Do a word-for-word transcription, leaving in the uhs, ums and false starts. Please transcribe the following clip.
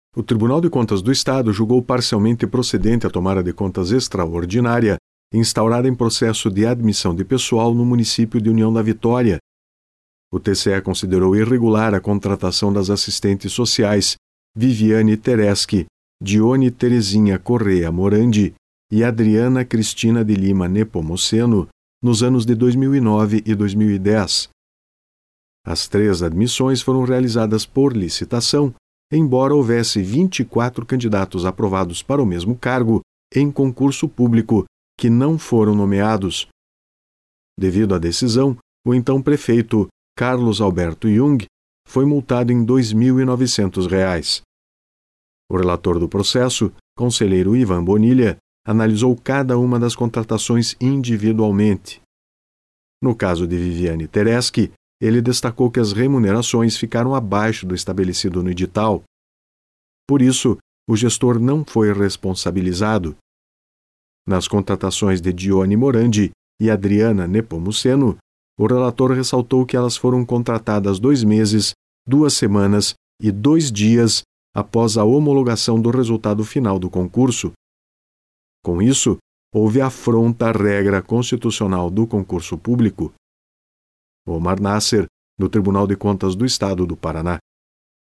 O Tribunal de Contas do Estado julgou parcialmente procedente a tomada de contas extraordinária instaurada em processo de admissão de pessoal no município de União da Vitória. O T C E considerou irregular a contratação das assistentes sociais Viviane Tereschi, Dione Terezinha Correa Morandi e Adriana Cristina de Lima Nepomuceno nos anos de dois mil e nove e dois mil e dez. As três admissões foram realizadas por licitação, embora houvesse vinte e quatro candidatos aprovados para o mesmo cargo em concurso público que não foram nomeados. Devido à decisão, o então prefeito Carlos Alberto Jung foi multado em dois mil e novecentos reais. O relator do processo, conselheiro Ivan Bonilha, analisou cada uma das contratações individualmente. No caso de Viviane Tereschi, ele destacou que as remunerações ficaram abaixo do estabelecido no edital. Por isso, o gestor não foi responsabilizado. Nas contratações de Dione Morandi e Adriana Nepomuceno, o relator ressaltou que elas foram contratadas dois meses, duas semanas e dois dias após a homologação do resultado final do concurso. Com isso, houve afronta à regra constitucional do concurso público. Omar Nasser, do Tribunal de Contas do Estado do Paraná.